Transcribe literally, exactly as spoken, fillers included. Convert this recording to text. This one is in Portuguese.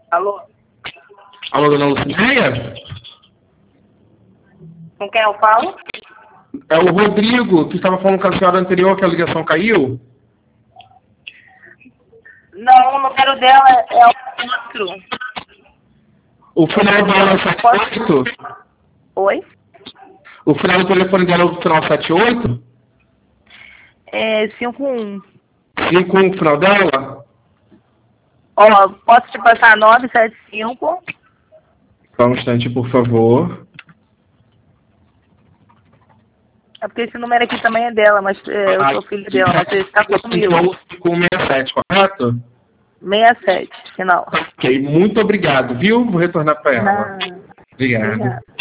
Alô? Alô, dona Lucinéia? Com quem eu falo? É o Rodrigo, que estava falando com a senhora anterior que a ligação caiu. Não, o número dela é outro. O final dela é o setenta e oito? Oi? O final do telefone dela é o final setenta e oito? É cinco um. cinquenta e um o final dela? Ó, posso te passar nove sete cinco? Só um instante, por favor. É porque esse número aqui também é dela, mas é, eu sou filho dela, não sei se tá comigo. cinco um seis sete, correto? sessenta e sete, final. Ok, muito obrigado, viu? Vou retornar para ela. Não. Obrigado. Obrigada.